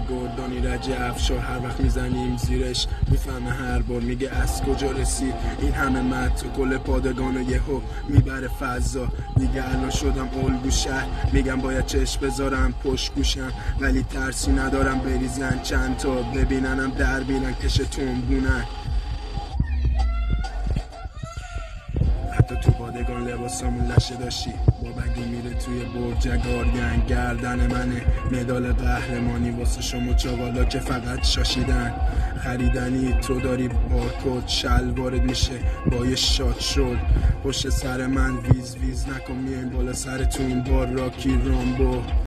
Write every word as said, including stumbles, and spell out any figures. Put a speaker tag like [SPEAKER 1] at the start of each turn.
[SPEAKER 1] گردانی رج افشار، هر وقت میزنیم زیرش میفهمه هر بار، میگه از کجا رسید این همه مد تو کل پادگان و یهو میبره فضا. دیگه الان شدم الگو شهر، میگم باید چشم بذارم پشت گوشم، ولی ترسی ندارم بریزن چند تا ببیننم در بیرن کش تنبونن. حتی تو پادگان لباسامون لشه داشتی، با بگی میره توی برج گارگن، گردن منه مدال قهرمانی واسه شما چاوالا که فقط شاشیدن. خریدنی تو داری بارکد شل وارد میشه با یه شات شد پشت سر من، ویز ویز نکن میایم بالا سر تو این بار راکی رامبو.